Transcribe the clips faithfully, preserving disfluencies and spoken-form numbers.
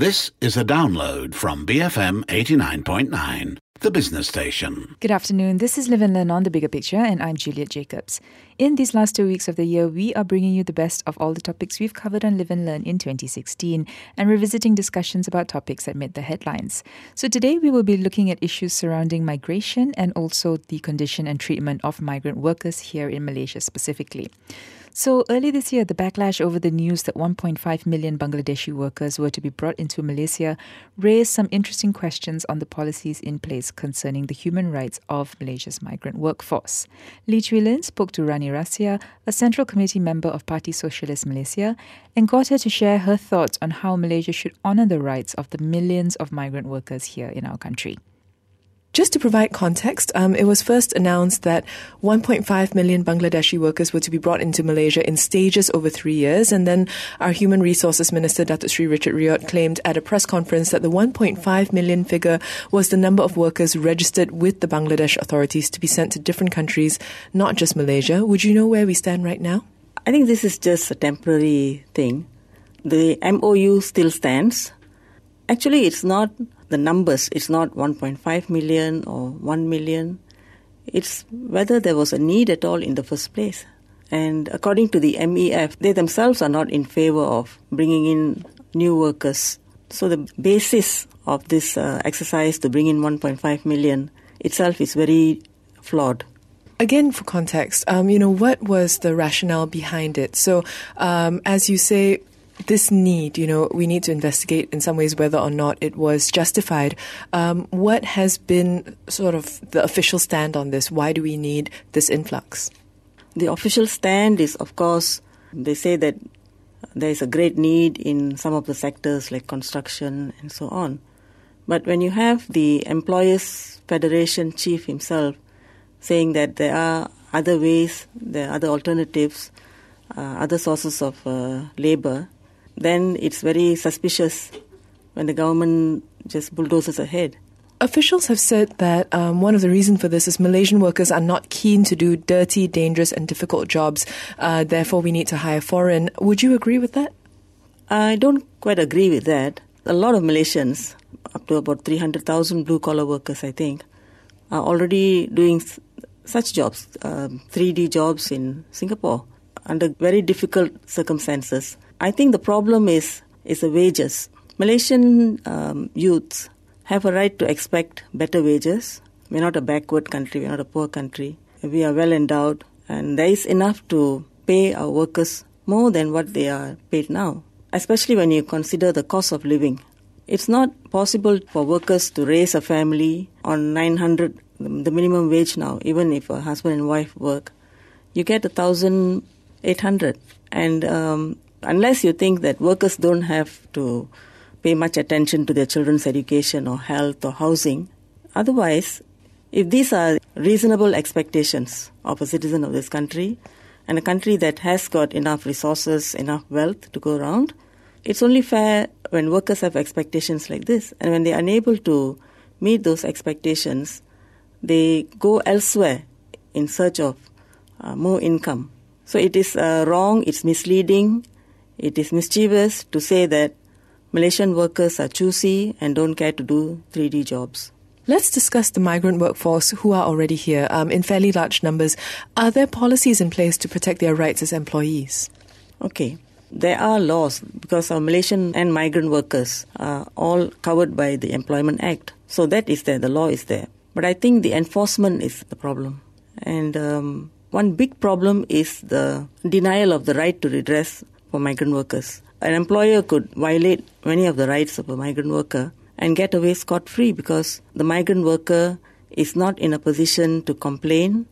This is a download from B F M eighty-nine point nine, the business station. Good afternoon. This is Live and Learn on The Bigger Picture, and I'm Juliet Jacobs. In these last two weeks of the year, we are bringing you the best of all the topics we've covered on Live and Learn in twenty sixteen and revisiting discussions about topics that made the headlines. So today we will be looking at issues surrounding migration and also the condition and treatment of migrant workers here in Malaysia specifically. So early this year, the backlash over the news that one point five million Bangladeshi workers were to be brought into Malaysia raised some interesting questions on the policies in place concerning the human rights of Malaysia's migrant workforce. Lee Chui Lin spoke to Rani Rasia, a Central Committee member of Parti Sosialis Malaysia, and got her to share her thoughts on how Malaysia should honour the rights of the millions of migrant workers here in our country. Just to provide context, um, it was first announced that one point five million Bangladeshi workers were to be brought into Malaysia in stages over three years. And then our Human Resources Minister, Datuk Sri Richard Riot, claimed at a press conference that the one point five million figure was the number of workers registered with the Bangladesh authorities to be sent to different countries, not just Malaysia. Would you know where we stand right now? I think this is just a temporary thing. The M O U still stands. Actually, it's not the numbers. It's not one point five million or one million. It's whether there was a need at all in the first place. And according to the M E F, they themselves are not in favor of bringing in new workers. So the basis of this uh, exercise to bring in one point five million itself is very flawed. Again, for context, um, you know, what was the rationale behind it? So, um, as you say, this need, you know, we need to investigate in some ways whether or not it was justified. Um, what has been sort of the official stand on this? Why do we need this influx? The official stand is, of course, they say that there is a great need in some of the sectors like construction and so on. But when you have the Employers Federation chief himself saying that there are other ways, there are other alternatives, uh, other sources of uh, labour, then it's very suspicious when the government just bulldozes ahead. Officials have said that um, one of the reasons for this is Malaysian workers are not keen to do dirty, dangerous and difficult jobs. Uh, therefore, we need to hire foreign. Would you agree with that? I don't quite agree with that. A lot of Malaysians, up to about three hundred thousand blue-collar workers, I think, are already doing s- such jobs, um, three D jobs in Singapore, under very difficult circumstances. I think the problem is is the wages. Malaysian um, youths have a right to expect better wages. We're not a backward country, we're not a poor country. We are well endowed, and there is enough to pay our workers more than what they are paid now, especially when you consider the cost of living. It's not possible for workers to raise a family on nine hundred, the minimum wage now, even if a husband and wife work. You get one thousand eight hundred, and um, unless you think that workers don't have to pay much attention to their children's education or health or housing, otherwise, if these are reasonable expectations of a citizen of this country and a country that has got enough resources, enough wealth to go around, it's only fair when workers have expectations like this. And when they are unable to meet those expectations, they go elsewhere in search of uh, more income. So it is uh, wrong, it's misleading, it is mischievous to say that Malaysian workers are choosy and don't care to do three D jobs. Let's discuss the migrant workforce who are already here um, in fairly large numbers. Are there policies in place to protect their rights as employees? Okay. There are laws because our Malaysian and migrant workers are all covered by the Employment Act. So that is there, the law is there. But I think the enforcement is the problem. And um, one big problem is the denial of the right to redress for migrant workers. An employer could violate many of the rights of a migrant worker and get away scot-free because the migrant worker is not in a position to complain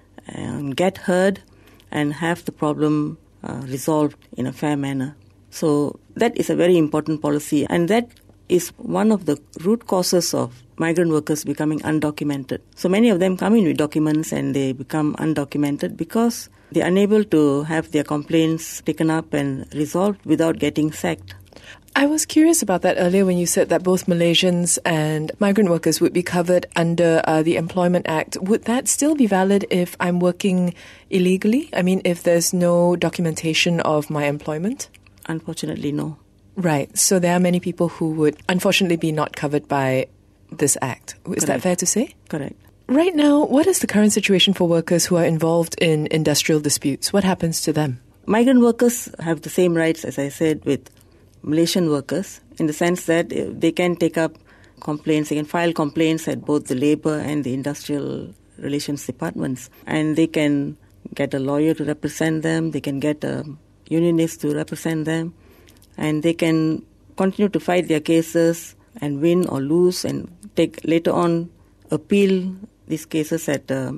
and get heard and have the problem uh, resolved in a fair manner. So that is a very important policy, and that is one of the root causes of migrant workers becoming undocumented. So many of them come in with documents and they become undocumented because they're unable to have their complaints taken up and resolved without getting sacked. I was curious about that earlier when you said that both Malaysians and migrant workers would be covered under uh, the Employment Act. Would that still be valid if I'm working illegally? I mean, if there's no documentation of my employment? Unfortunately, no. Right. So there are many people who would unfortunately be not covered by this act. Is Correct. that fair to say? Correct. Right now, what is the current situation for workers who are involved in industrial disputes? What happens to them? Migrant workers have the same rights, as I said, with Malaysian workers, in the sense that they can take up complaints, they can file complaints at both the labour and the industrial relations departments. And they can get a lawyer to represent them, they can get a unionist to represent them, and they can continue to fight their cases and win or lose and take later on appeal these cases at uh,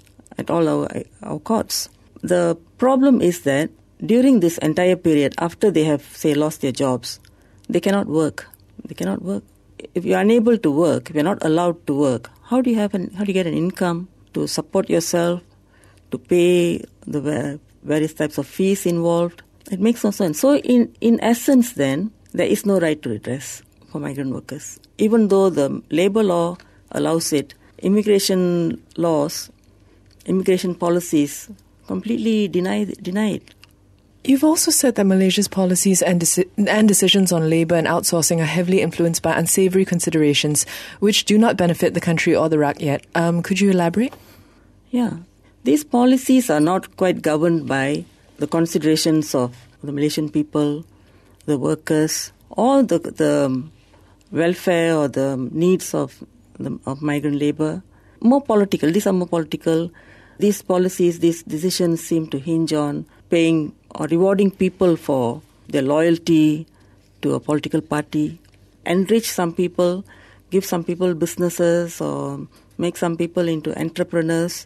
at all our, our courts. The problem is that during this entire period, after they have, say, lost their jobs, they cannot work. They cannot work. If you're unable to work, if you're not allowed to work, how do you have an, how do you get an income to support yourself, to pay the various types of fees involved? It makes no sense. So in, in essence then, there is no right to redress for migrant workers. Even though the labour law allows it, immigration laws, immigration policies completely deny, deny it. You've also said that Malaysia's policies and, deci- and decisions on labour and outsourcing are heavily influenced by unsavoury considerations which do not benefit the country or the rakyat. Um, could you elaborate? Yeah. These policies are not quite governed by the considerations of the Malaysian people, the workers, or the, the welfare or the needs of, the, of migrant labour. More political. These are more political. These policies, these decisions seem to hinge on paying or rewarding people for their loyalty to a political party, enrich some people, give some people businesses or make some people into entrepreneurs,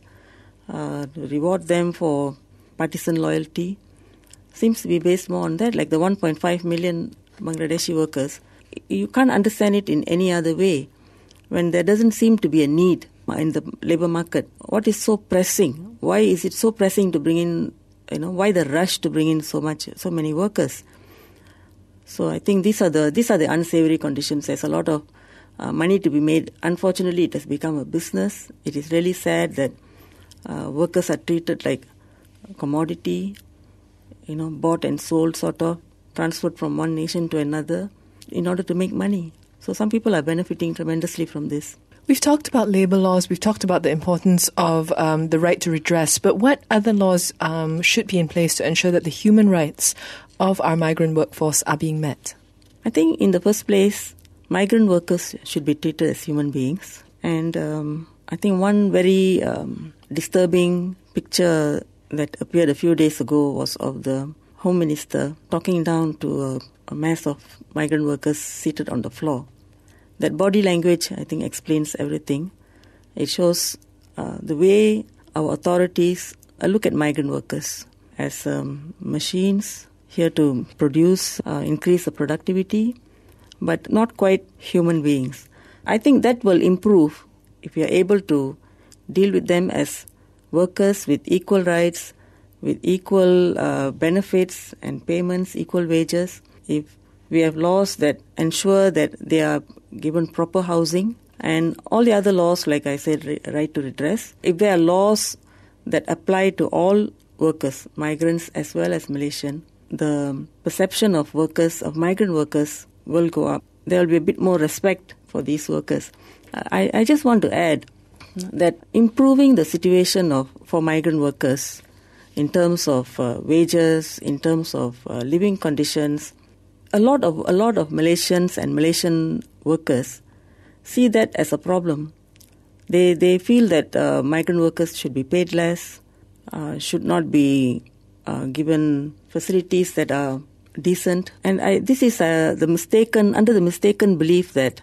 uh, reward them for partisan loyalty. Seems to be based more on that, like the one point five million Bangladeshi workers. You can't understand it in any other way when there doesn't seem to be a need in the labour market. What is so pressing? Why is it so pressing to bring in, you know, why the rush to bring in so much, so many workers? So I think these are the these are the unsavoury conditions. There's a lot of uh, money to be made. Unfortunately, it has become a business. It is really sad that uh, workers are treated like a commodity, you know, bought and sold, sort of, transferred from one nation to another in order to make money. So some people are benefiting tremendously from this. We've talked about labour laws, we've talked about the importance of um, the right to redress, but what other laws um, should be in place to ensure that the human rights of our migrant workforce are being met? I think in the first place, migrant workers should be treated as human beings. And um, I think one very um, disturbing picture that appeared a few days ago was of the Home Minister talking down to a, a mass of migrant workers seated on the floor. That body language, I think, explains everything. It shows uh, the way our authorities uh, look at migrant workers as um, machines here to produce, uh, increase the productivity, but not quite human beings. I think that will improve if we are able to deal with them as workers with equal rights, with equal uh, benefits and payments, equal wages. If we have laws that ensure that they are given proper housing, and all the other laws, like I said, right to redress. If there are laws that apply to all workers, migrants as well as Malaysian, the perception of workers, of migrant workers, will go up. There will be a bit more respect for these workers. I, I just want to add that improving the situation of for migrant workers in terms of uh, wages, in terms of uh, living conditions, a lot of a lot of Malaysians and Malaysian workers see that as a problem. They they feel that uh, migrant workers should be paid less, uh, should not be uh, given facilities that are decent, and I, this is uh, the mistaken under the mistaken belief that,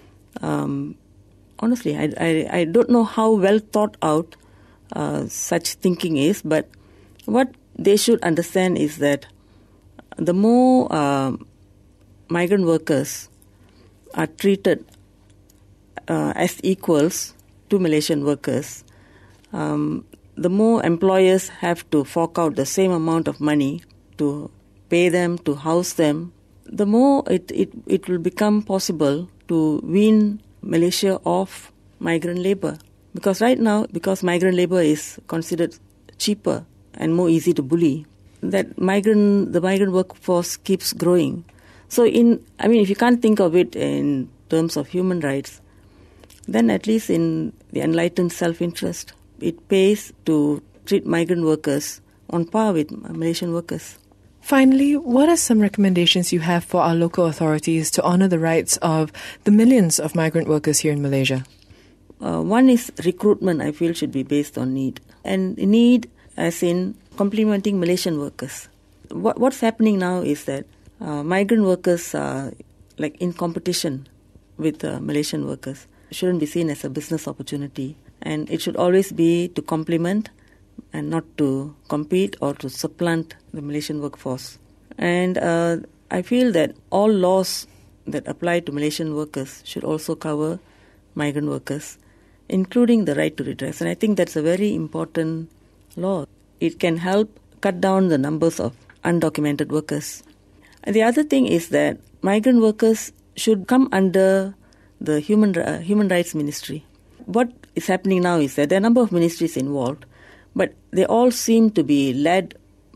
um, honestly, I, I I don't know how well thought out uh, such thinking is, but what they should understand is that the more uh, migrant workers are treated uh, as equals to Malaysian workers, um, the more employers have to fork out the same amount of money to pay them, to house them, the more it, it, it will become possible to wean Malaysia off migrant labour. Because right now, because migrant labour is considered cheaper and more easy to bully, that migrant the migrant workforce keeps growing. So, in I mean, if you can't think of it in terms of human rights, then at least in the enlightened self-interest, it pays to treat migrant workers on par with Malaysian workers. Finally, what are some recommendations you have for our local authorities to honour the rights of the millions of migrant workers here in Malaysia? Uh, one is recruitment, I feel, should be based on need. And need as in complementing Malaysian workers. What, what's happening now is that uh, migrant workers are like in competition with uh, Malaysian workers. It shouldn't be seen as a business opportunity. And it should always be to complement and not to compete or to supplant the Malaysian workforce. And uh, I feel that all laws that apply to Malaysian workers should also cover migrant workers, including the right to redress. And I think that's a very important law. It can help cut down the numbers of undocumented workers. And the other thing is that migrant workers should come under the Human uh, Human Rights Ministry. What is happening now is that there are a number of ministries involved, but they all seem to be led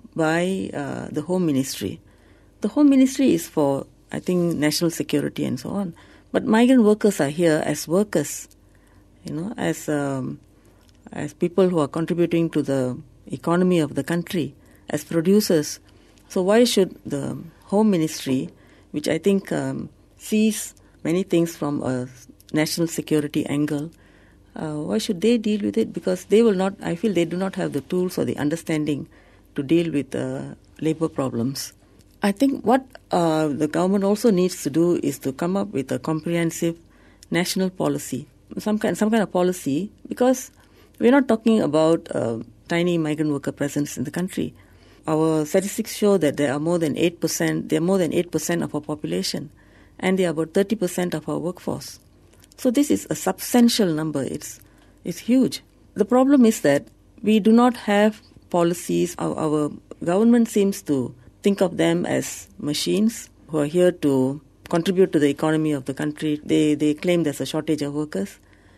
by uh, the Home Ministry. The Home Ministry is for, I think, national security and so on. But migrant workers are here as workers, you know, as um, as people who are contributing to the economy of the country, as producers. So why should the Home Ministry, which I think um, sees many things from a national security angle, uh, why should they deal with it? Because they will not, I feel they do not have the tools or the understanding to deal with uh, labour problems. I think what uh, the government also needs to do is to come up with a comprehensive national policy, some kind, some kind of policy, because we're not talking about uh, tiny migrant worker presence in the country. Our statistics show that there are more than eight percent, they are more than eight percent of our population, and they are about thirty percent of our workforce. So this is a substantial number. It's it's huge. The problem is that we do not have policies. Our, our government seems to think of them as machines who are here to contribute to the economy of the country. They they claim there's a shortage of workers.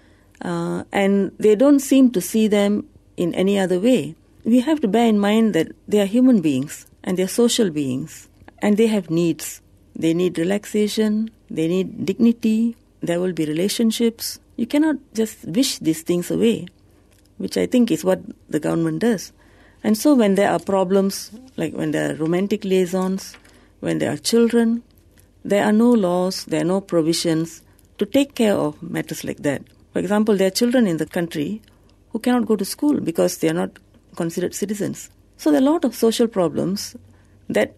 Uh, and they don't seem to see them in any other way. We have to bear in mind that they are human beings and they are social beings and they have needs. They need relaxation, they need dignity, there will be relationships. You cannot just wish these things away, which I think is what the government does. And so when there are problems, like when there are romantic liaisons, when there are children, there are no laws, there are no provisions to take care of matters like that. For example, there are children in the country who cannot go to school because they are not considered citizens. So there are a lot of social problems that,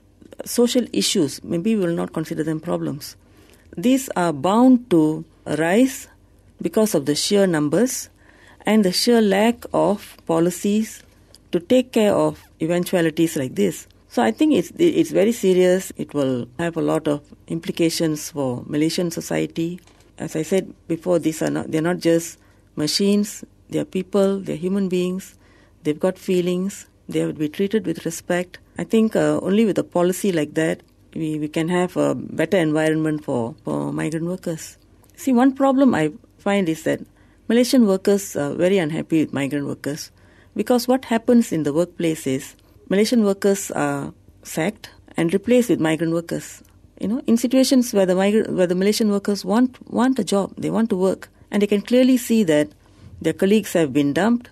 social issues, maybe we will not consider them problems. These are bound to arise because of the sheer numbers and the sheer lack of policies to take care of eventualities like this. So I think it's it's very serious. It will have a lot of implications for Malaysian society. As I said before, these are not they're not just machines. They're people. They're human beings. They've got feelings. They would be treated with respect. I think uh, only with a policy like that, we, we can have a better environment for, for migrant workers. See, one problem I find is that Malaysian workers are very unhappy with migrant workers because what happens in the workplace is Malaysian workers are sacked and replaced with migrant workers. You know, in situations where the migrant, where the Malaysian workers want want a job, they want to work, and they can clearly see that their colleagues have been dumped,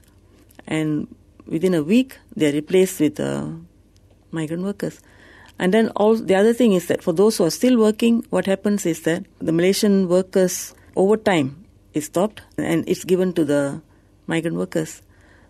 and within a week they are replaced with uh, migrant workers. And then all the other thing is that for those who are still working, what happens is that the Malaysian workers' overtime is stopped and it's given to the migrant workers.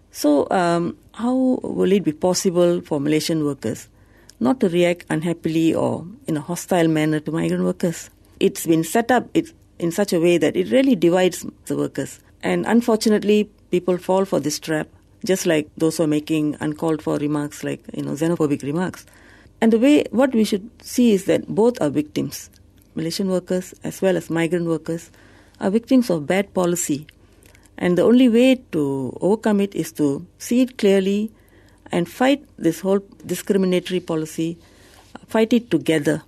So um, how will it be possible for Malaysian workers not to react unhappily or in a hostile manner to migrant workers? It's been set up it, in such a way that it really divides the workers. And unfortunately, people fall for this trap, just like those who are making uncalled for remarks like, you know, xenophobic remarks. And the way, what we should see is that both are victims. Malaysian workers as well as migrant workers are victims of bad policy. And the only way to overcome it is to see it clearly and fight this whole discriminatory policy, fight it together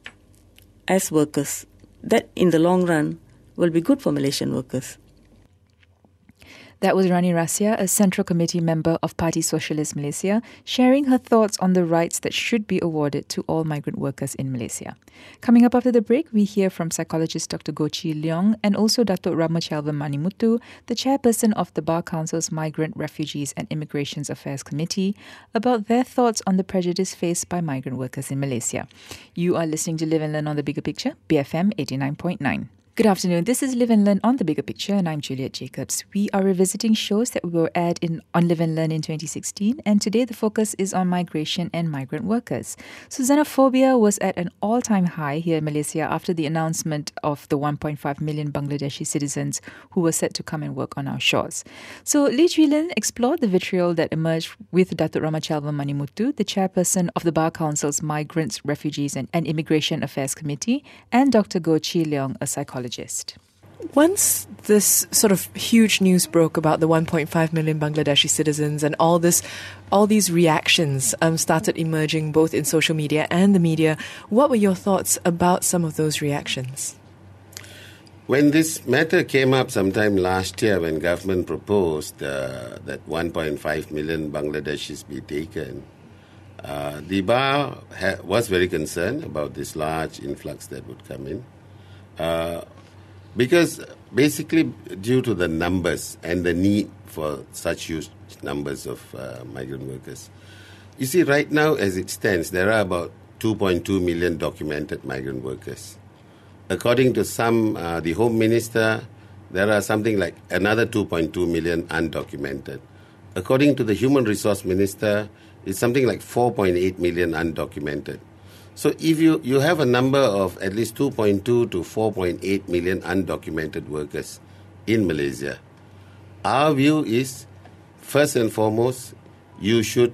as workers. That, in the long run, will be good for Malaysian workers. That was Rani Rasia, a Central Committee member of Parti Socialist Malaysia, sharing her thoughts on the rights that should be awarded to all migrant workers in Malaysia. Coming up after the break, we hear from psychologist Doctor Goh Chi Leong and also Datuk Ramachelvan Manimuthu, the chairperson of the Bar Council's Migrant, Refugees and Immigration Affairs Committee, about their thoughts on the prejudice faced by migrant workers in Malaysia. You are listening to Live and Learn on the Bigger Picture, B F M eighty-nine point nine. Good afternoon. This is Live and Learn on the Bigger Picture, and I'm Juliet Jacobs. We are revisiting shows that were aired in on Live and Learn in twenty sixteen, and today the focus is on migration and migrant workers. So xenophobia was at an all-time high here in Malaysia after the announcement of the one point five million Bangladeshi citizens who were set to come and work on our shores. So Lee Chui Lin explored the vitriol that emerged with Datuk Ramachelvan Manimuthu, the chairperson of the Bar Council's Migrants, Refugees and, and Immigration Affairs Committee, and Doctor Goh Chi Leong, a psychologist. Once this sort of huge news broke about the one point five million Bangladeshi citizens and all this, all these reactions um, started emerging both in social media and the media, what were your thoughts about some of those reactions? When this matter came up sometime last year, when government proposed uh, that one point five million Bangladeshis be taken, uh, the bar ha- was very concerned about this large influx that would come in. Uh, because basically due to the numbers and the need for such huge numbers of uh, migrant workers. You see, right now as it stands, there are about two point two million documented migrant workers. According to some, uh, the Home Minister, there are something like another two point two million undocumented. According to the Human Resource Minister, it's something like four point eight million undocumented. So if you, you have a number of at least two point two to four point eight million undocumented workers in Malaysia, our view is, first and foremost, you should,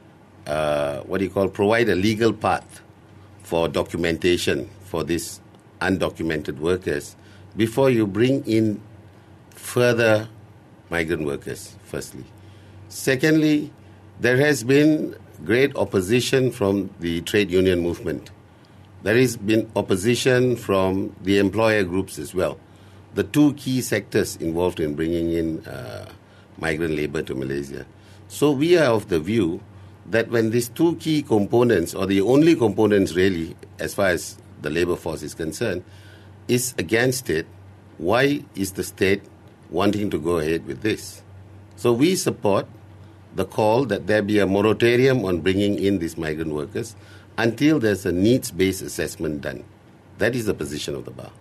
uh, what do you call, provide a legal path for documentation for these undocumented workers before you bring in further migrant workers, firstly. Secondly, there has been great opposition from the trade union movement. There has been opposition from the employer groups as well, the two key sectors involved in bringing in uh, migrant labour to Malaysia. So we are of the view that when these two key components, or the only components really, as far as the labour force is concerned, is against it, why is the state wanting to go ahead with this? So we support the call that there be a moratorium on bringing in these migrant workers until there's a needs-based assessment done. That is the position of the bar.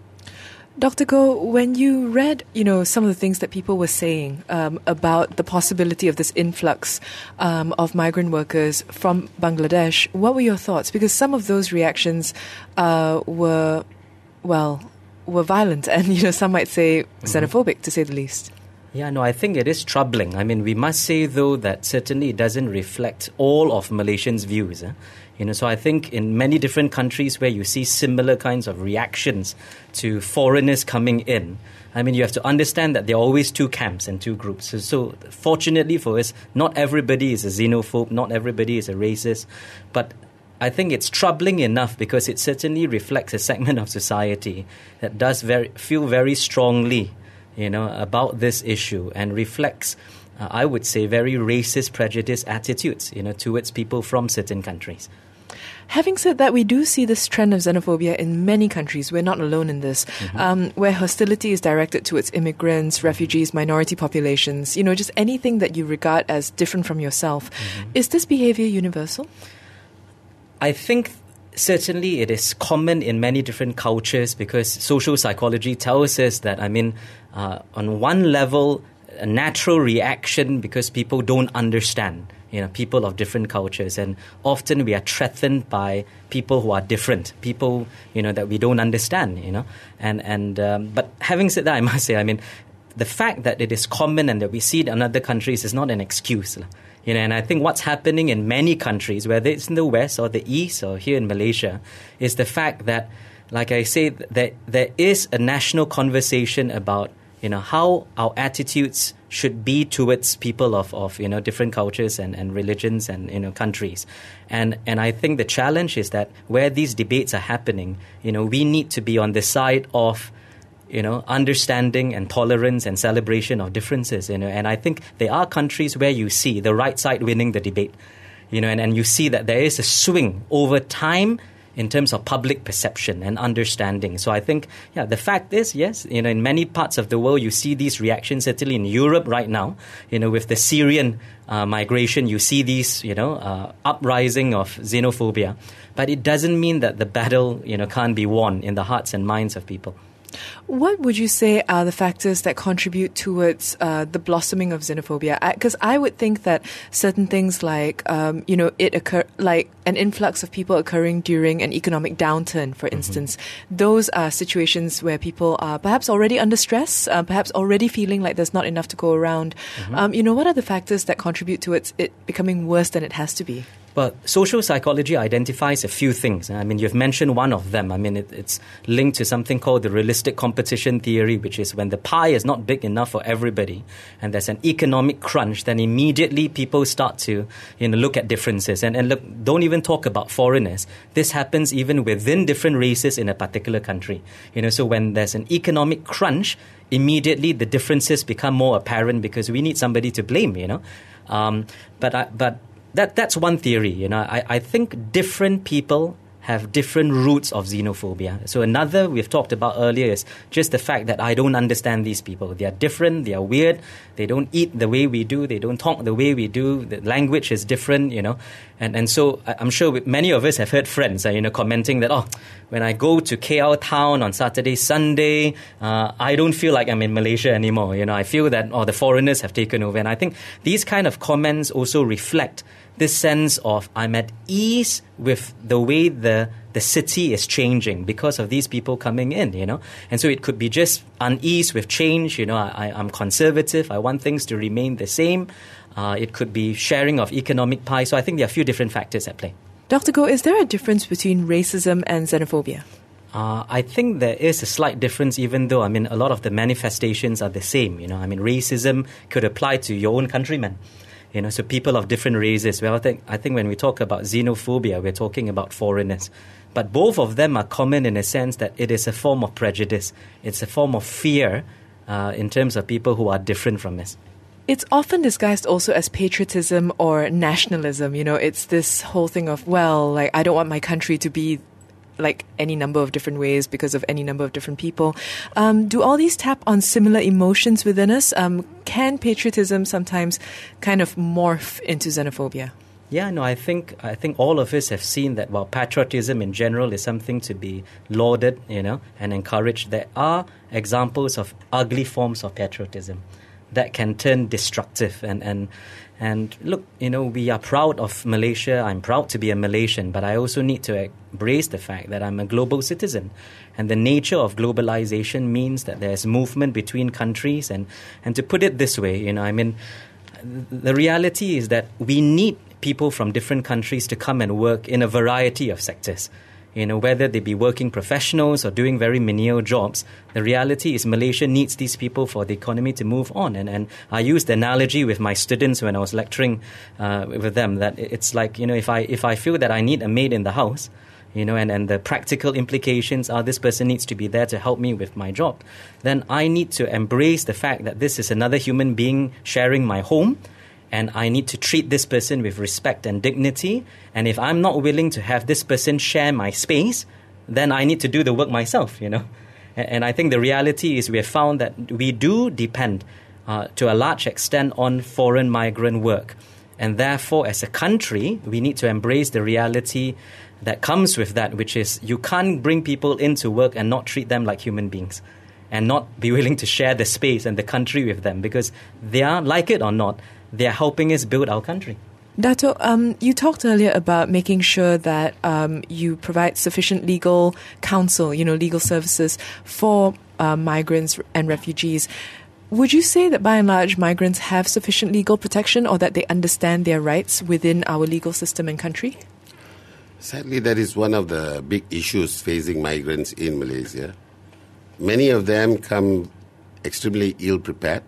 Doctor Goh, when you read, you know, some of the things that people were saying um, about the possibility of this influx um, of migrant workers from Bangladesh, what were your thoughts? Because some of those reactions uh, were, well, were violent, and you know, some might say xenophobic, mm-hmm. to say the least. Yeah, no, I think it is troubling. I mean, we must say, though, that certainly it doesn't reflect all of Malaysians' views. Eh? You know, so I think in many different countries where you see similar kinds of reactions to foreigners coming in, I mean, you have to understand that there are always two camps and two groups. So, so fortunately for us, not everybody is a xenophobe, not everybody is a racist, but I think it's troubling enough because it certainly reflects a segment of society that does very feel very strongly, you know, about this issue and reflects, uh, I would say, very racist, prejudiced attitudes, you know, towards people from certain countries. Having said that, we do see this trend of xenophobia in many countries. We're not alone in this, mm-hmm. um, where hostility is directed towards immigrants, refugees, minority populations, you know, just anything that you regard as different from yourself. Mm-hmm. Is this behavior universal? I think certainly it is common in many different cultures because social psychology tells us that, I mean, uh, on one level, a natural reaction because people don't understand, you know, people of different cultures. And often we are threatened by people who are different, people, you know, that we don't understand, you know. And, and um, but having said that, I must say, I mean, the fact that it is common and that we see it in other countries is not an excuse. You know, and I think what's happening in many countries, whether it's in the West or the East or here in Malaysia, is the fact that, like I say, that there is a national conversation about, you know, how our attitudes should be towards people of, of you know, different cultures and, and religions and, you know, countries. And and I think the challenge is that where these debates are happening, you know, we need to be on the side of you know, understanding and tolerance and celebration of differences, you know. And I think there are countries where you see the right side winning the debate, you know, and, and you see that there is a swing over time in terms of public perception and understanding. So I think, yeah, the fact is, yes, you know, in many parts of the world, you see these reactions, certainly in Europe right now, you know, with the Syrian uh, migration, you see these, you know, uh, uprising of xenophobia. But it doesn't mean that the battle, you know, can't be won in the hearts and minds of people. What would you say are the factors that contribute towards uh, the blossoming of xenophobia? Because I, I would think that certain things like, um, you know, it occur like an influx of people occurring during an economic downturn, for instance, mm-hmm. those are situations where people are perhaps already under stress, uh, perhaps already feeling like there's not enough to go around. Mm-hmm. Um, you know, what are the factors that contribute towards it becoming worse than it has to be? Well, social psychology identifies a few things. I mean, you've mentioned one of them. I mean, it, it's linked to something called the realistic competition theory, which is when the pie is not big enough for everybody and there's an economic crunch, then immediately people start to, you know, look at differences. And, and look, don't even talk about foreigners. This happens even within different races in a particular country. You know, so when there's an economic crunch, immediately the differences become more apparent because we need somebody to blame, you know. Um, but I, but That that's one theory, you know. I, I think different people have different roots of xenophobia. So another we've talked about earlier is just the fact that I don't understand these people. They are different, they are weird, they don't eat the way we do, they don't talk the way we do, the language is different, you know. And and so I'm sure many of us have heard friends, uh, you know, commenting that, oh, when I go to K L town on Saturday, Sunday, uh, I don't feel like I'm in Malaysia anymore. You know, I feel that, oh, the foreigners have taken over. And I think these kind of comments also reflect this sense of I'm at ease with the way the the city is changing because of these people coming in, you know. And so it could be just unease with change, you know, I, I'm conservative, I want things to remain the same. Uh, it could be sharing of economic pie. So I think there are a few different factors at play. Doctor Goh, is there a difference between racism and xenophobia? Uh, I think there is a slight difference, even though, I mean, a lot of the manifestations are the same, you know. I mean, racism could apply to your own countrymen. You know, so people of different races. Well, I think, I think when we talk about xenophobia, we're talking about foreigners. But both of them are common in a sense that it is a form of prejudice. It's a form of fear uh, in terms of people who are different from us. It's often disguised also as patriotism or nationalism. You know, it's this whole thing of, well, like, I don't want my country to be like any number of different ways because of any number of different people. Um, do all these tap on similar emotions within us? Um, can patriotism sometimes kind of morph into xenophobia? Yeah, no, I think I think all of us have seen that while patriotism in general is something to be lauded, you know, and encouraged, there are examples of ugly forms of patriotism that can turn destructive. And, and And look, you know, we are proud of Malaysia. I'm proud to be a Malaysian, but I also need to embrace the fact that I'm a global citizen. And the nature of globalization means that there's movement between countries. And, and to put it this way, you know, I mean, the reality is that we need people from different countries to come and work in a variety of sectors. You know, whether they be working professionals or doing very menial jobs, the reality is Malaysia needs these people for the economy to move on. And, and I used the analogy with my students when I was lecturing uh, with them that it's like, you know, if I if I feel that I need a maid in the house, you know, and, and the practical implications are this person needs to be there to help me with my job, then I need to embrace the fact that this is another human being sharing my home. And I need to treat this person with respect and dignity. And if I'm not willing to have this person share my space, then I need to do the work myself, you know. And, and I think the reality is we have found that we do depend uh, to a large extent on foreign migrant work. And therefore, as a country, we need to embrace the reality that comes with that, which is you can't bring people into work and not treat them like human beings and not be willing to share the space and the country with them because they are, like it or not, they're helping us build our country. Dato, um, you talked earlier about making sure that um, you provide sufficient legal counsel, you know, legal services for uh, migrants and refugees. Would you say that by and large migrants have sufficient legal protection or that they understand their rights within our legal system and country? Sadly, that is one of the big issues facing migrants in Malaysia. Many of them come extremely ill-prepared.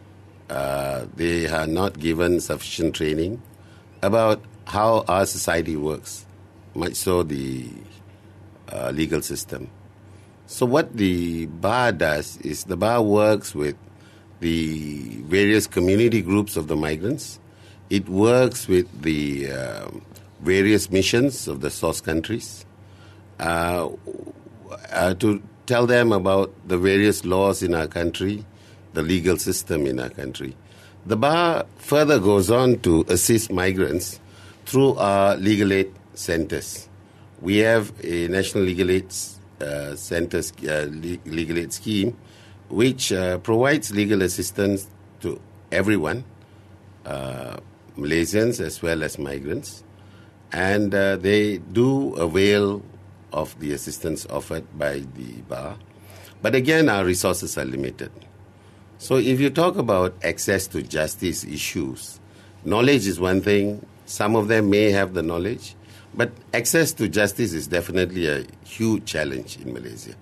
Uh, they are not given sufficient training about how our society works, much so the uh, legal system. So what the bar does is the bar works with the various community groups of the migrants. It works with the uh, various missions of the source countries uh, uh, to tell them about the various laws in our country, the legal system in our country. The bar further goes on to assist migrants through our legal aid centers. We have a national legal aid uh, centers, uh, legal aid scheme, which uh, provides legal assistance to everyone, uh, Malaysians as well as migrants, and uh, they do avail of the assistance offered by the bar. But again, our resources are limited. So if you talk about access to justice issues, knowledge is one thing. Some of them may have the knowledge, but access to justice is definitely a huge challenge in Malaysia.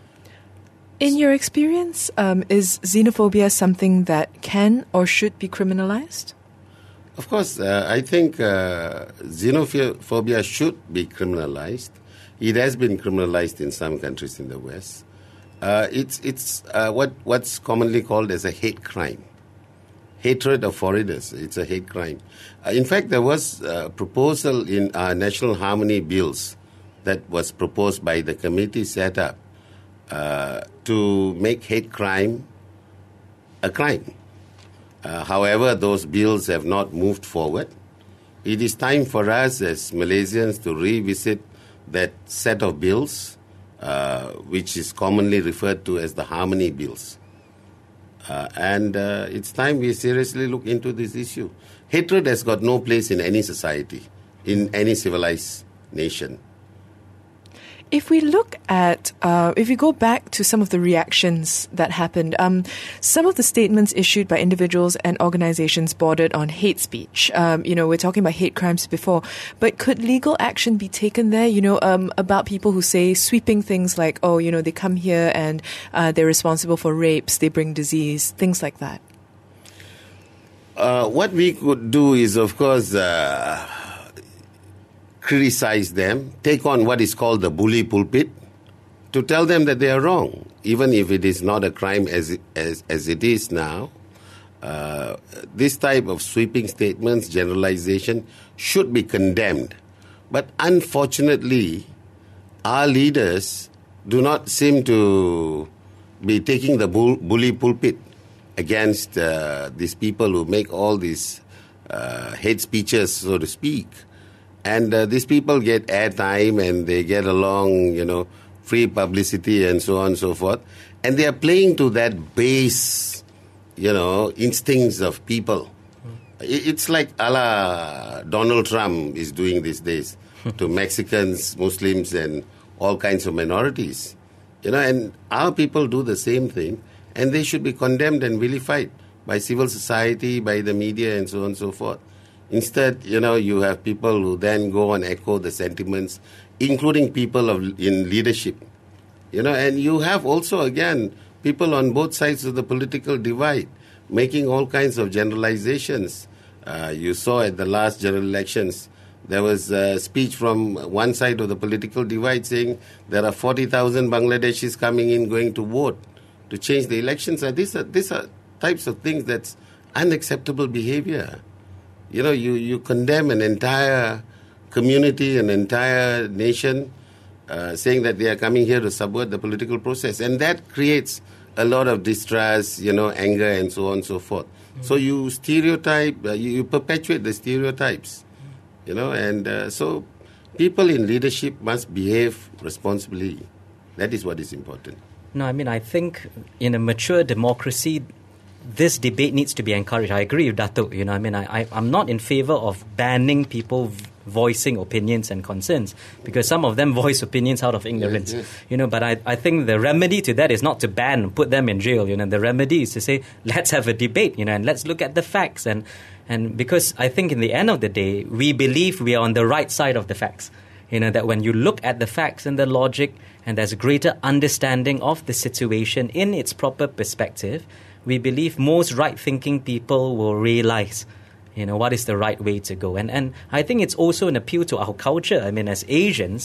In your experience, um, is xenophobia something that can or should be criminalized? Of course, uh, I think uh, xenophobia should be criminalized. It has been criminalized in some countries in the West. Uh, it's it's uh, what what's commonly called as a hate crime. Hatred of foreigners, it's a hate crime. Uh, in fact, there was a proposal in our National Harmony Bills that was proposed by the committee set up uh, to make hate crime a crime. Uh, however, those bills have not moved forward. It is time for us as Malaysians to revisit that set of bills, uh, which is commonly referred to as the Harmony Bills. Uh, and uh, it's time we seriously look into this issue. Hatred has got no place in any society, in any civilized nation. If we look at, uh, if we go back to some of the reactions that happened, um, some of the statements issued by individuals and organizations bordered on hate speech. Um, you know, we're talking about hate crimes before, but could legal action be taken there, you know, um, about people who say sweeping things like, oh, you know, they come here and uh, they're responsible for rapes, they bring disease, things like that? Uh, what we could do is, of course, uh, criticize them, take on what is called the bully pulpit, to tell them that they are wrong, even if it is not a crime as as, as it is now. Uh, this type of sweeping statements, generalization, should be condemned. But unfortunately, our leaders do not seem to be taking the bull, bully pulpit against uh, these people who make all these uh, hate speeches, so to speak. And uh, these people get airtime and they get along, you know, free publicity and so on and so forth. And they are playing to that base, you know, instincts of people. It's like a la Donald Trump is doing these days to Mexicans, Muslims, and all kinds of minorities. You know, and our people do the same thing, and they should be condemned and vilified by civil society, by the media, and so on and so forth. Instead, you know, you have people who then go and echo the sentiments, including people of, in leadership. You know, and you have also, again, people on both sides of the political divide making all kinds of generalizations. Uh, you saw at the last general elections, there was a speech from one side of the political divide saying there are forty thousand Bangladeshis coming in going to vote to change the elections. And these are, these are types of things that's unacceptable behavior. You know, you, you condemn an entire community, an entire nation, uh, saying that they are coming here to subvert the political process. And that creates a lot of distrust, you know, anger, and so on and so forth. Mm-hmm. So you stereotype, uh, you, you perpetuate the stereotypes, you know, and uh, so people in leadership must behave responsibly. That is what is important. No, I mean, I think in a mature democracy, this debate needs to be encouraged. I agree with Dato'. You know, I mean, I, I, I'm not in favor of banning people v- voicing opinions and concerns, because some of them voice opinions out of ignorance. Yes, yes. You know, but I, I think the remedy to that is not to ban, put them in jail. You know, the remedy is to say, let's have a debate, you know, and let's look at the facts. And, and because I think in the end of the day, we believe we are on the right side of the facts. You know, that when you look at the facts and the logic, and there's a greater understanding of the situation in its proper perspective, we believe most right-thinking people will realize, you know, what is the right way to go. And and I think it's also an appeal to our culture. I mean, as Asians,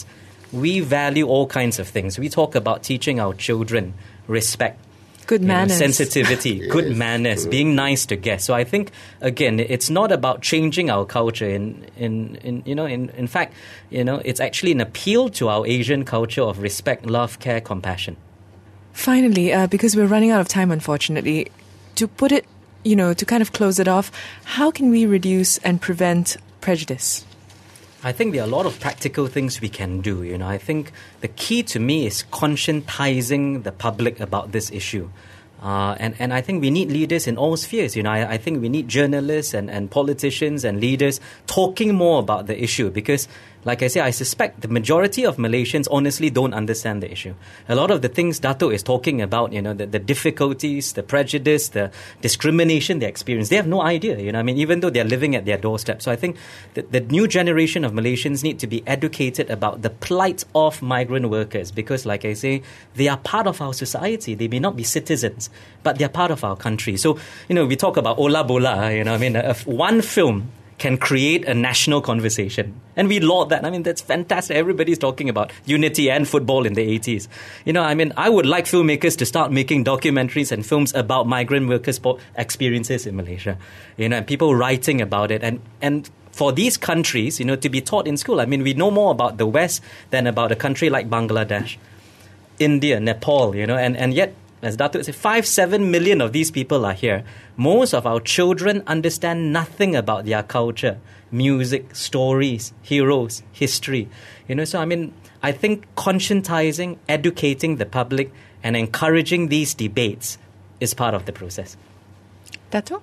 we value all kinds of things. We talk about teaching our children respect, good you know, manners, sensitivity, Yes. good manners, being nice to guests. So I think, again, it's not about changing our culture. In, in, in you know, in, in fact, you know, it's actually an appeal to our Asian culture of respect, love, care, compassion. Finally, uh, because we're running out of time, unfortunately, to put it, you know, to kind of close it off, how can we reduce and prevent prejudice? I think there are a lot of practical things we can do. You know, I think the key to me is conscientizing the public about this issue. Uh, and, and I think we need leaders in all spheres. You know, I, I think we need journalists and, and politicians and leaders talking more about the issue because, like I say, I suspect the majority of Malaysians honestly don't understand the issue. A lot of the things Dato is talking about, you know, the, the difficulties, the prejudice, the discrimination they experience, they have no idea, you know, I mean, even though they're living at their doorstep. So I think that the new generation of Malaysians need to be educated about the plight of migrant workers because, like I say, they are part of our society. They may not be citizens, but they're part of our country. So, you know, we talk about Ola Bola, you know, I mean, if one film can create a national conversation. And we laud that. I mean, that's fantastic. Everybody's talking about unity and football in the eighties. You know, I mean, I would like filmmakers to start making documentaries and films about migrant workers' experiences in Malaysia. You know, and people writing about it. And, and for these countries, you know, to be taught in school. I mean, we know more about the West than about a country like Bangladesh, India, Nepal, you know, and, and yet, as Datuk said, five, seven million of these people are here. Most of our children understand nothing about their culture, music, stories, heroes, history. You know, so I mean, I think conscientizing, educating the public, and encouraging these debates is part of the process. Dato'?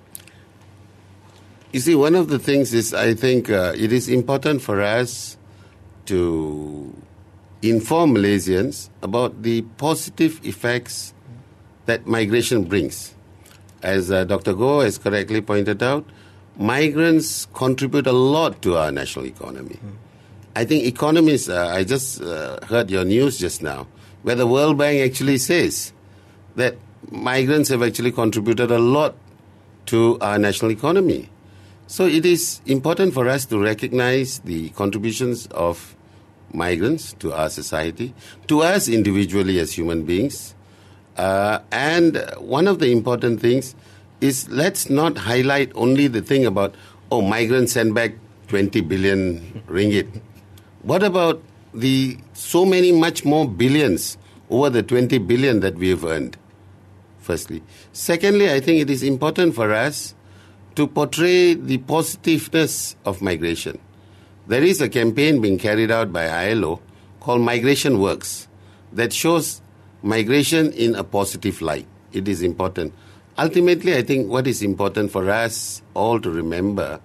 You see, one of the things is I think uh, it is important for us to inform Malaysians about the positive effects that migration brings. As uh, Doctor Goh has correctly pointed out, migrants contribute a lot to our national economy. Mm. I think economists, uh, I just uh, heard your news just now, where the World Bank actually says that migrants have actually contributed a lot to our national economy. So it is important for us to recognize the contributions of migrants to our society, to us individually as human beings. Uh, and one of the important things is let's not highlight only the thing about, oh, migrants send back twenty billion ringgit. What about the so many much more billions over the twenty billion that we have earned, firstly. Secondly, I think it is important for us to portray the positiveness of migration. There is a campaign being carried out by I L O called Migration Works that shows migration in a positive light. It is important. Ultimately, I think what is important for us all to remember,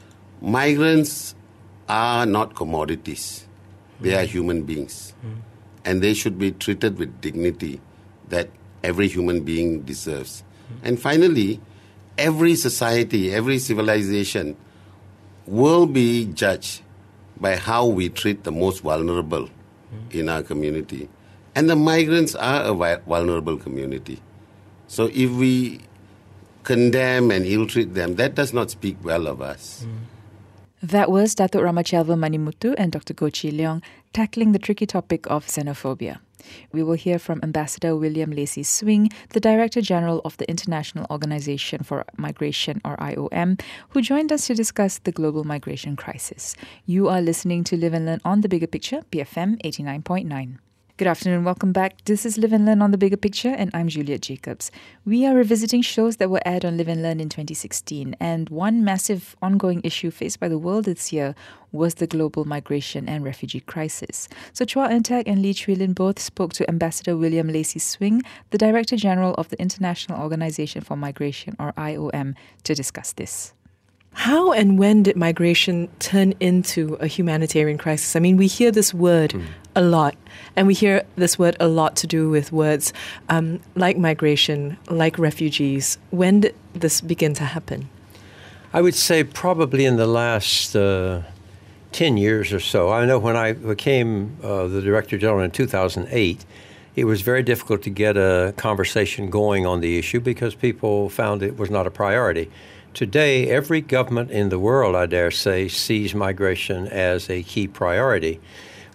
migrants are not commodities. They are human beings. Mm. And they should be treated with dignity that every human being deserves. Mm. And finally, every society, every civilization will be judged by how we treat the most vulnerable mm. in our community. And the migrants are a vulnerable community. So if we condemn and ill-treat them, that does not speak well of us. Mm. That was Datuk Ramachelva Manimuthu and Doctor Goh Chi Leong tackling the tricky topic of xenophobia. We will hear from Ambassador William Lacy Swing, the Director General of the International Organization for Migration, or I O M, who joined us to discuss the global migration crisis. You are listening to Live and Learn on The Bigger Picture, B F M eighty-nine point nine. Good afternoon, welcome back. This is Live and Learn on The Bigger Picture, and I'm Juliet Jacobs. We are revisiting shows that were aired on Live and Learn in twenty sixteen, and one massive ongoing issue faced by the world this year was the global migration and refugee crisis. So Chua Eun-tak and Lee Chui-lin both spoke to Ambassador William Lacy Swing, the Director General of the International Organization for Migration, or I O M, to discuss this. How and when did migration turn into a humanitarian crisis? I mean, we hear this word mm. a lot, and we hear this word a lot to do with words um, like migration, like refugees. When did this begin to happen? I would say probably in the last uh, ten years or so. I know when I became uh, the Director General in two thousand eight, it was very difficult to get a conversation going on the issue because people found it was not a priority. Today, every government in the world, I dare say, sees migration as a key priority.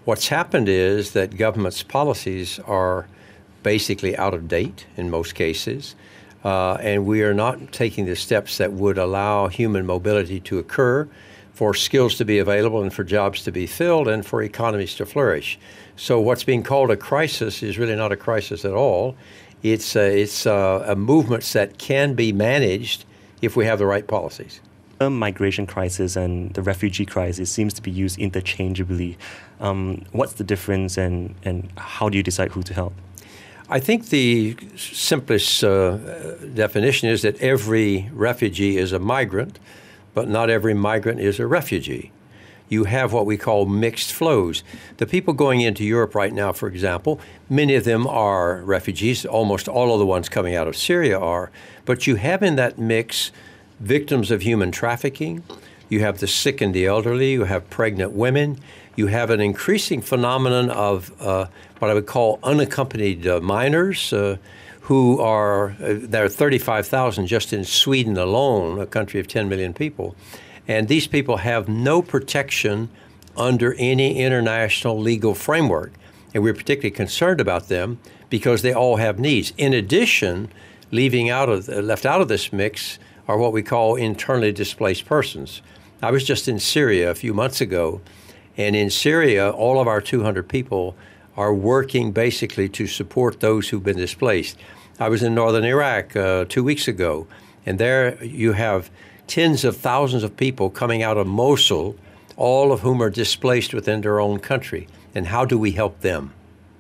What's happened is that government's policies are basically out of date in most cases, uh, and we are not taking the steps that would allow human mobility to occur, for skills to be available and for jobs to be filled and for economies to flourish. So what's being called a crisis is really not a crisis at all. It's a, it's a, a movement that can be managed if we have the right policies. The migration crisis and the refugee crisis seems to be used interchangeably. Um, what's the difference, and, and how do you decide who to help? I think the simplest uh, definition is that every refugee is a migrant, but not every migrant is a refugee. You have what we call mixed flows. The people going into Europe right now, for example, many of them are refugees. Almost all of the ones coming out of Syria are. But you have in that mix victims of human trafficking. You have the sick and the elderly. You have pregnant women. You have an increasing phenomenon of uh, what I would call unaccompanied uh, minors, uh, who are, uh, there are thirty-five thousand just in Sweden alone, a country of ten million people. And these people have no protection under any international legal framework. And we're particularly concerned about them because they all have needs. In addition, leaving out of, uh, left out of this mix are what we call internally displaced persons. I was just in Syria a few months ago, and in Syria, all of our two hundred people are working basically to support those who've been displaced. I was in northern Iraq uh, two weeks ago, and there you have tens of thousands of people coming out of Mosul, all of whom are displaced within their own country. And how do we help them?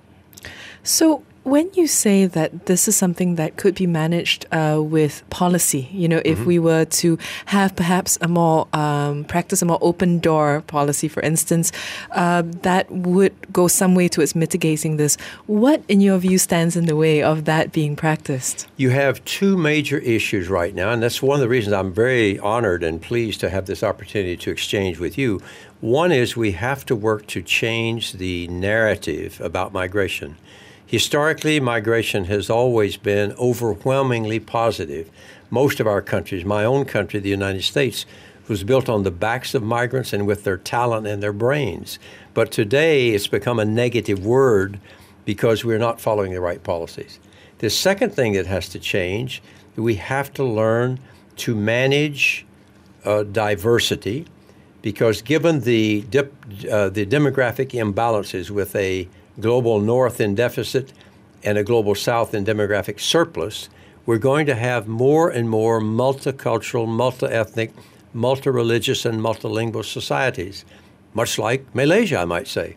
So when you say that this is something that could be managed uh, with policy, you know, if mm-hmm. we were to have perhaps a more, um, practice a more open door policy, for instance, uh, that would go some way towards mitigating this. What, in your view, stands in the way of that being practiced? You have two major issues right now, and that's one of the reasons I'm very honored and pleased to have this opportunity to exchange with you. One is we have to work to change the narrative about migration. Historically, migration has always been overwhelmingly positive. Most of our countries, my own country, the United States, was built on the backs of migrants and with their talent and their brains. But today, it's become a negative word because we're not following the right policies. The second thing that has to change, we have to learn to manage uh, diversity, because given the, dip, uh, the demographic imbalances with a global north in deficit and a global south in demographic surplus, we're going to have more and more multicultural, multi-ethnic, multi-religious, and multilingual societies, much like Malaysia, I might say.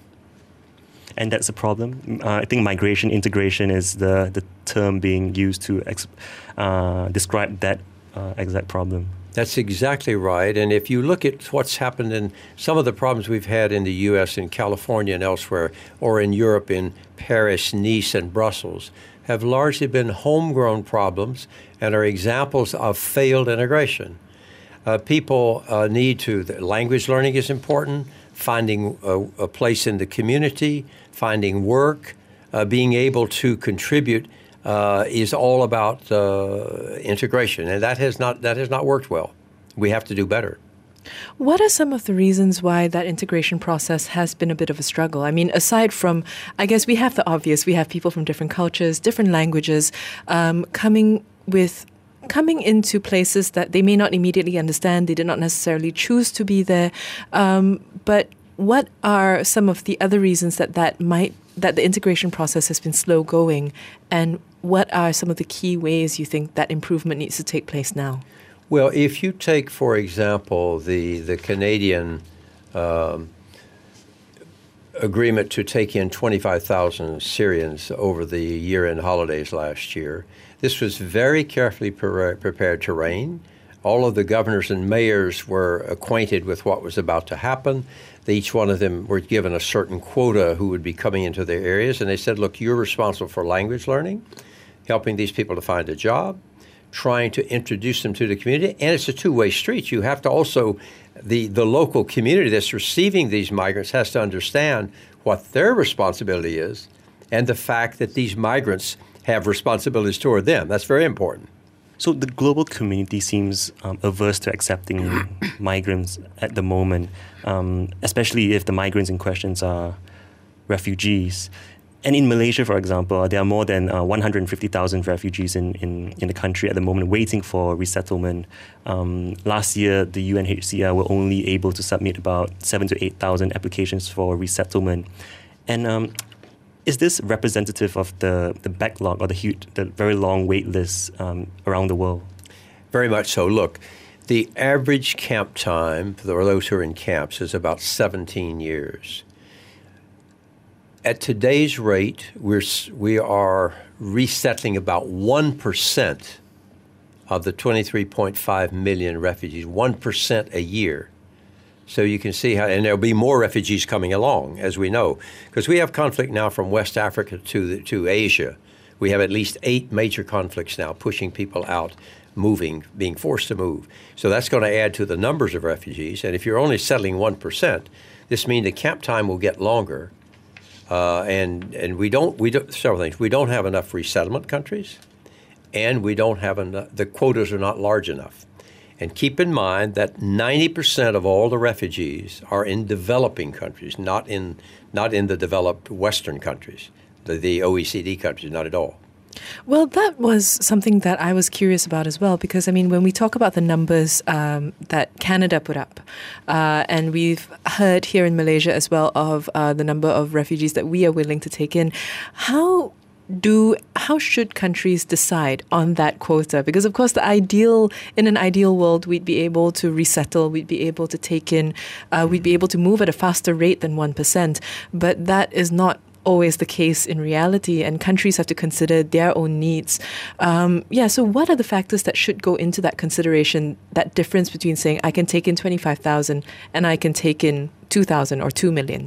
And that's a problem. Uh, I think migration integration is the, the term being used to ex- uh, describe that uh, exact problem. That's exactly right. And if you look at what's happened in some of the problems we've had in the U S, in California and elsewhere, or in Europe, in Paris, Nice, and Brussels, have largely been homegrown problems and are examples of failed integration. Uh, people uh, need to, language learning is important, finding a, a place in the community, finding work, uh, being able to contribute Uh, is all about uh, integration, and that has not that has not worked well. We have to do better. What are some of the reasons why that integration process has been a bit of a struggle? I mean, aside from, I guess we have the obvious, we have people from different cultures, different languages, um, coming with coming into places that they may not immediately understand. They did not necessarily choose to be there, um, but what are some of the other reasons that that might that the integration process has been slow going, and what are some of the key ways you think that improvement needs to take place now? Well, if you take, for example, the the Canadian um, agreement to take in twenty-five thousand Syrians over the year-end holidays last year, this was very carefully pre- prepared terrain. All of the governors and mayors were acquainted with what was about to happen. Each one of them were given a certain quota who would be coming into their areas. And they said, look, you're responsible for language learning, helping these people to find a job, trying to introduce them to the community. And it's a two-way street. You have to also, the, the local community that's receiving these migrants has to understand what their responsibility is and the fact that these migrants have responsibilities toward them. That's very important. So the global community seems um, averse to accepting migrants at the moment, um, especially if the migrants in question are refugees. And in Malaysia, for example, there are more than uh, one hundred fifty thousand refugees in, in, in the country at the moment waiting for resettlement. Um, last year, the U N H C R were only able to submit about seven to eight thousand applications for resettlement. And um, is this representative of the, the backlog or the huge, the very long wait lists um, around the world? Very much so. Look, the average camp time for those who are in camps is about seventeen years. At today's rate, we're, we are resettling about one percent of the twenty-three point five million refugees, one percent a year. So you can see how, and there'll be more refugees coming along, as we know, because we have conflict now from West Africa to, the, to Asia. We have at least eight major conflicts now pushing people out, moving, being forced to move. So that's going to add to the numbers of refugees. And if you're only settling one percent, this means the camp time will get longer. Uh, and and we don't we don't several things. We don't have enough resettlement countries, and we don't have enough. The quotas are not large enough. And keep in mind that ninety percent of all the refugees are in developing countries, not in not in the developed Western countries, the, the O E C D countries, not at all. Well, that was something that I was curious about as well, because, I mean, when we talk about the numbers um, that Canada put up, uh, and we've heard here in Malaysia as well of uh, the number of refugees that we are willing to take in, how do how should countries decide on that quota? Because, of course, the ideal in an ideal world, we'd be able to resettle, we'd be able to take in, uh, we'd be able to move at a faster rate than one percent, but that is not always the case in reality, and countries have to consider their own needs. Um, yeah, so what are the factors that should go into that consideration, that difference between saying I can take in twenty-five thousand and I can take in two thousand or two million?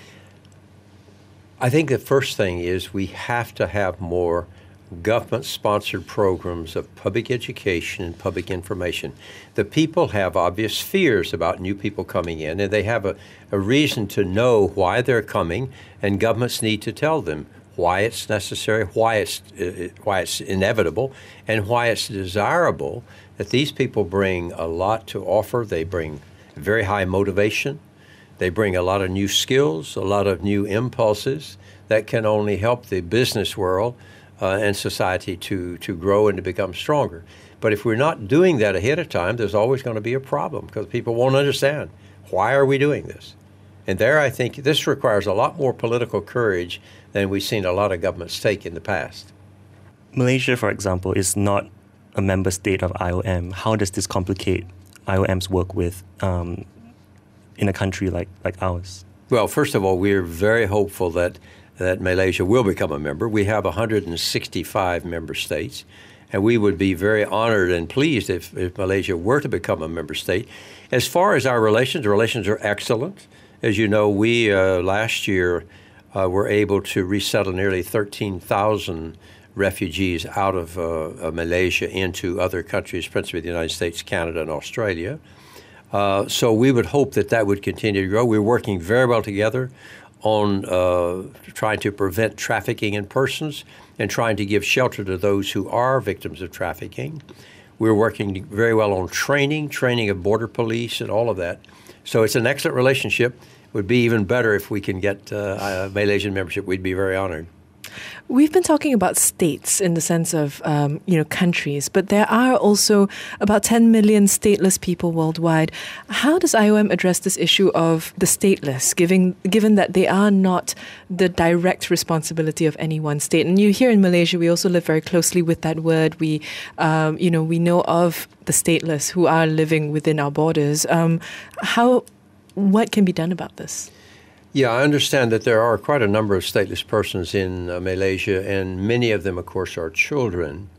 I think the first thing is we have to have more government-sponsored programs of public education and public information. The people have obvious fears about new people coming in, and they have a, a reason to know why they're coming, and governments need to tell them why it's necessary, why it's, uh, why it's inevitable, and why it's desirable that these people bring a lot to offer. They bring very high motivation. They bring a lot of new skills, a lot of new impulses that can only help the business world Uh, and society to, to grow and to become stronger. But if we're not doing that ahead of time, there's always going to be a problem because people won't understand, why are we doing this? And there I think this requires a lot more political courage than we've seen a lot of governments take in the past. Malaysia, for example, is not a member state of I O M. How does this complicate I O M's work with um, in a country like, like ours? Well, first of all, we're very hopeful that that Malaysia will become a member. We have one hundred sixty-five member states, and we would be very honored and pleased if, if Malaysia were to become a member state. As far as our relations, the relations are excellent. As you know, we uh, last year uh, were able to resettle nearly thirteen thousand refugees out of, uh, of Malaysia into other countries, principally the United States, Canada, and Australia. Uh, so we would hope that that would continue to grow. We're working very well together on uh, trying to prevent trafficking in persons and trying to give shelter to those who are victims of trafficking. We're working very well on training, training of border police and all of that. So it's an excellent relationship. It would be even better if we can get uh, Malaysian membership. We'd be very honored. We've been talking about states in the sense of, um, you know, countries, but there are also about ten million stateless people worldwide. How does I O M address this issue of the stateless, given, given that they are not the direct responsibility of any one state? And you here in Malaysia, we also live very closely with that word. We, um, you know, we know of the stateless who are living within our borders. Um, how, what can be done about this? Yeah, I understand that there are quite a number of stateless persons in uh, Malaysia, and many of them, of course, are children.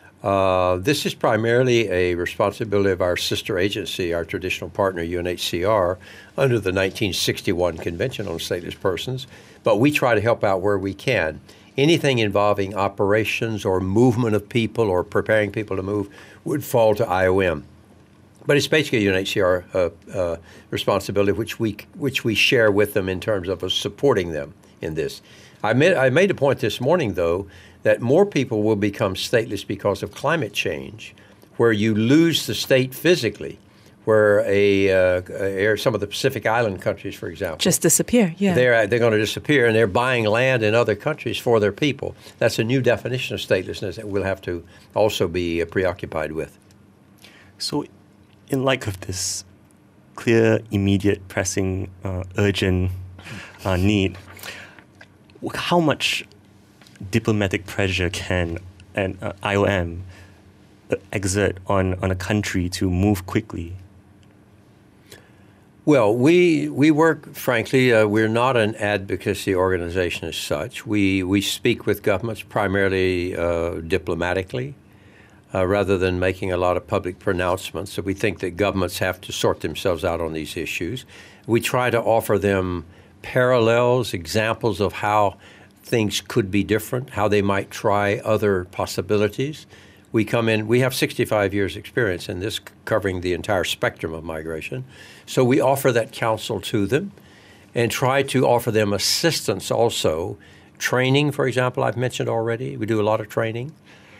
Uh, this is primarily a responsibility of our sister agency, our traditional partner, U N H C R, under the nineteen sixty-one Convention on Stateless Persons, but we try to help out where we can. Anything involving operations or movement of people or preparing people to move would fall to I O M. But it's basically a U N H C R uh, uh, responsibility, which we which we share with them in terms of us supporting them in this. I made I made a point this morning, though, that more people will become stateless because of climate change. where you lose the state physically, where a, uh, a some of the Pacific Island countries, for example, just disappear. Yeah, they're they're going to disappear, and they're buying land in other countries for their people. That's a new definition of statelessness that we'll have to also be uh, preoccupied with. So, in light of this clear, immediate, pressing, uh, urgent uh, need, how much diplomatic pressure can an uh, I O M exert on, on a country to move quickly? Well, we we work, frankly, uh, we're not an advocacy organization as such. We, we speak with governments primarily uh, diplomatically, uh, rather than making a lot of public pronouncements. So we think that governments have to sort themselves out on these issues. We try to offer them parallels, examples of how things could be different, how they might try other possibilities. We come in, we have sixty-five years experience in this, covering the entire spectrum of migration. So we offer that counsel to them and try to offer them assistance also. Training, for example, I've mentioned already. We do a lot of training.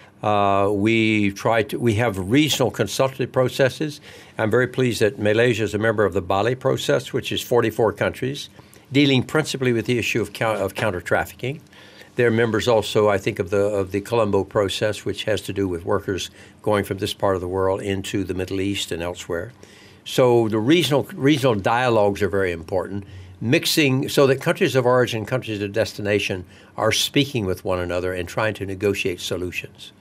Uh, we try to, we have regional consultative processes. I'm very pleased that Malaysia is a member of the Bali process, which is forty-four countries, dealing principally with the issue of, count, of counter-trafficking. They're members also, I think, of the of the Colombo process, which has to do with workers going from this part of the world into the Middle East and elsewhere. So the regional regional dialogues are very important, mixing so that countries of origin, countries of destination are speaking with one another and trying to negotiate solutions.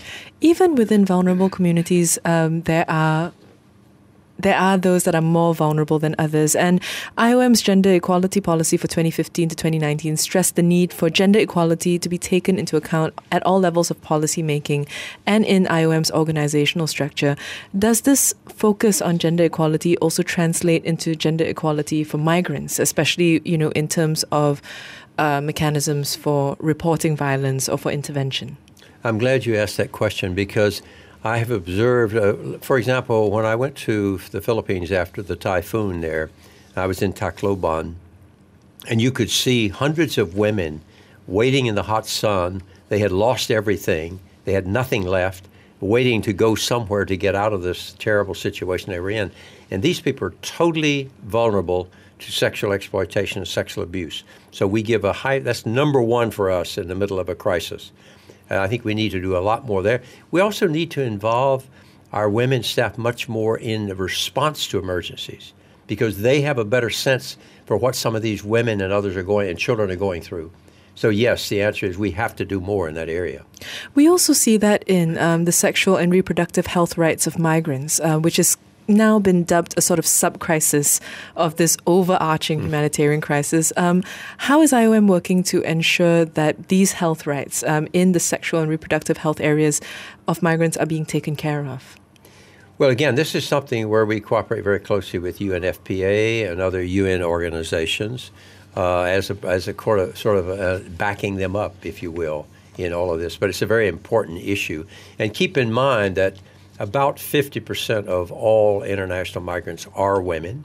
Even within vulnerable communities, um, there are there are those that are more vulnerable than others. And I O M's gender equality policy for twenty fifteen to twenty nineteen stressed the need for gender equality to be taken into account at all levels of policy making and in I O M's organizational structure. Does this focus on gender equality also translate into gender equality for migrants, especially, you know, in terms of uh, mechanisms for reporting violence or for intervention? I'm glad you asked that question, because I have observed, uh, for example, when I went to the Philippines after the typhoon there, I was in Tacloban, and you could see hundreds of women waiting in the hot sun. They had lost everything. They had nothing left, waiting to go somewhere to get out of this terrible situation they were in. And these people are totally vulnerable to sexual exploitation and sexual abuse. So we give a high, that's number one for us in the middle of a crisis. Uh, I think we need to do a lot more there. We also need to involve our women staff much more in the response to emergencies, because they have a better sense for what some of these women and others are going and children are going through. So yes, the answer is we have to do more in that area. We also see that in um, the sexual and reproductive health rights of migrants, uh, which is now been dubbed a sort of sub-crisis of this overarching mm. humanitarian crisis. Um, how is I O M working to ensure that these health rights um, in the sexual and reproductive health areas of migrants are being taken care of? Well, again, this is something where we cooperate very closely with U N F P A and other U N organizations uh, as a, as a sort of, sort of uh, backing them up, if you will, in all of this. But it's a very important issue. And keep in mind that about fifty percent of all international migrants are women.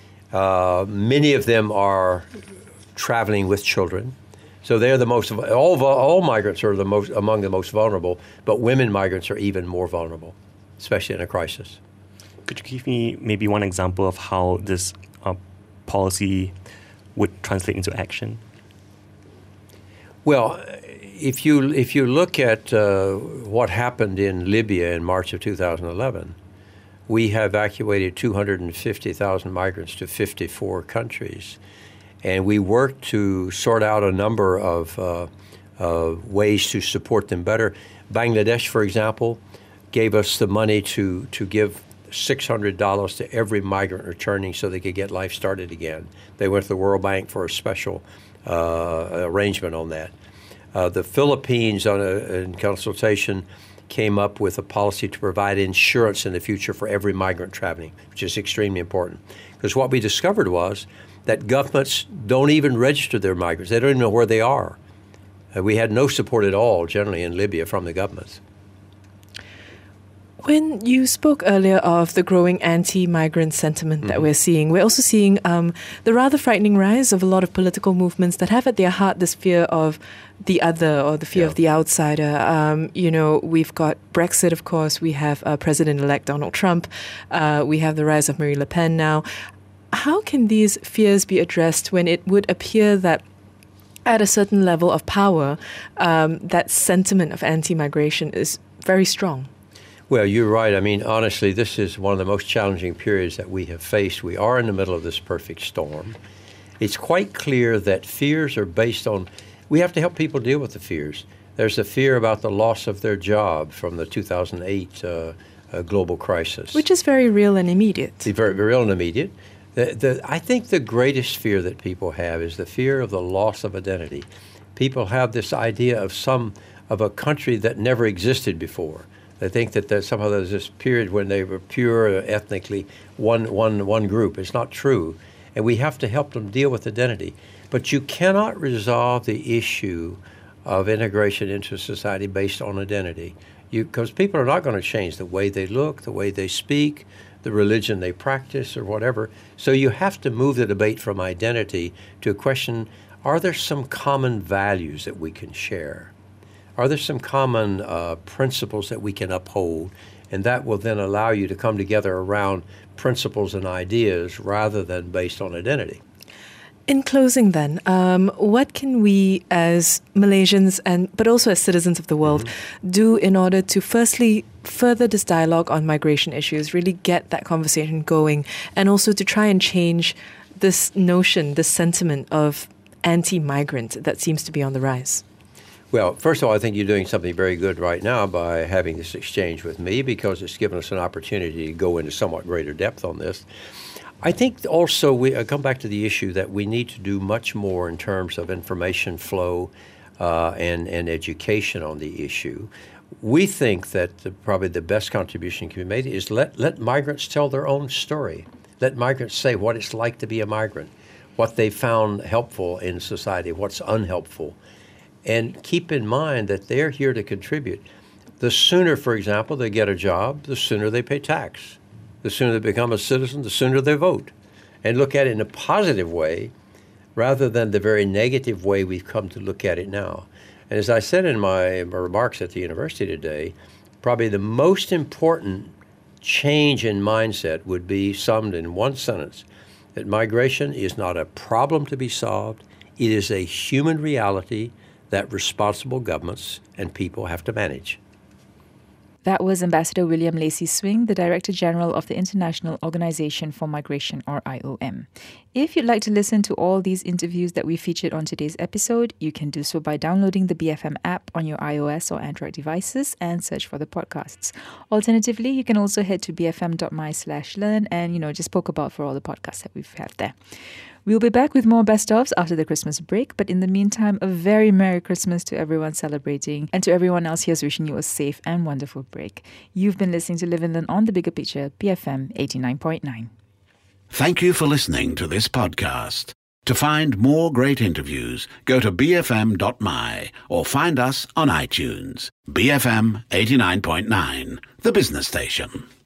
Uh, many of them are traveling with children. So they're the most, all, all migrants are the most, among the most vulnerable, but women migrants are even more vulnerable, especially in a crisis. Could you give me maybe one example of how this uh, policy would translate into action? Well, if you if you look at uh, what happened in Libya in March of two thousand eleven, we have evacuated two hundred fifty thousand migrants to fifty-four countries, and we worked to sort out a number of uh, uh, ways to support them better. Bangladesh, for example, gave us the money to to give six hundred dollars to every migrant returning so they could get life started again. They went to the World Bank for a special uh, arrangement on that. Uh, the Philippines, on a, in consultation, came up with a policy to provide insurance in the future for every migrant traveling, which is extremely important. Because what we discovered was that governments don't even register their migrants. They don't even know where they are. Uh, we had no support at all, generally, in Libya from the governments. When you spoke earlier of the growing anti-migrant sentiment mm-hmm. that we're seeing, we're also seeing um, the rather frightening rise of a lot of political movements that have at their heart this fear of the other or the fear yeah. of the outsider. Um, you know, we've got Brexit, of course. We have uh, President-elect Donald Trump. Uh, we have the rise of Marine Le Pen now. How can these fears be addressed when it would appear that at a certain level of power, um, that sentiment of anti-migration is very strong? Well, you're right. I mean, honestly, this is one of the most challenging periods that we have faced. We are in the middle of this perfect storm. It's quite clear that fears are based on, we have to help people deal with the fears. There's a fear about the loss of their job from the two thousand eight uh, uh, global crisis. Which is very real and immediate. It's very, very real and immediate. The, the, I think the greatest fear that people have is the fear of the loss of identity. People have this idea of some, of a country that never existed before. They think that there's somehow there's this period when they were pure ethnically one, one, one group. It's not true. And we have to help them deal with identity. But you cannot resolve the issue of integration into society based on identity. Because people are not going to change the way they look, the way they speak, the religion they practice, or whatever. So you have to move the debate from identity to a question, are there some common values that we can share? Are there some common uh, principles that we can uphold? And that will then allow you to come together around principles and ideas rather than based on identity. In closing then, um, what can we as Malaysians, and but also as citizens of the world, mm-hmm. do in order to firstly further this dialogue on migration issues, really get that conversation going, and also to try and change this notion, this sentiment of anti-migrant that seems to be on the rise? Well, first of all, I think you're doing something very good right now by having this exchange with me, because it's given us an opportunity to go into somewhat greater depth on this. I think also we I come back to the issue that we need to do much more in terms of information flow uh, and, and education on the issue. We think that the, probably the best contribution can be made is let, let migrants tell their own story. Let migrants say what it's like to be a migrant, what they found helpful in society, what's unhelpful. And keep in mind that they're here to contribute. The sooner, for example, they get a job, the sooner they pay tax. The sooner they become a citizen, the sooner they vote. And look at it in a positive way rather than the very negative way we've come to look at it now. And as I said in my remarks at the university today, probably the most important change in mindset would be summed in one sentence, that migration is not a problem to be solved. It is a human reality that responsible governments and people have to manage. That was Ambassador William Lacy Swing, the Director General of the International Organization for Migration, or I O M. If you'd like to listen to all these interviews that we featured on today's episode, you can do so by downloading the B F M app on your iOS or Android devices and search for the podcasts. Alternatively, you can also head to bfm.my slash learn and, you know, just poke about for all the podcasts that we've had there. We'll be back with more best-ofs after the Christmas break, but in the meantime, a very Merry Christmas to everyone celebrating, and to everyone else, here's wishing you a safe and wonderful break. You've been listening to Live and Learn on The Bigger Picture, B F M eighty-nine point nine. Thank you for listening to this podcast. To find more great interviews, go to b f m dot m y or find us on iTunes. B F M eighty-nine point nine, the business station.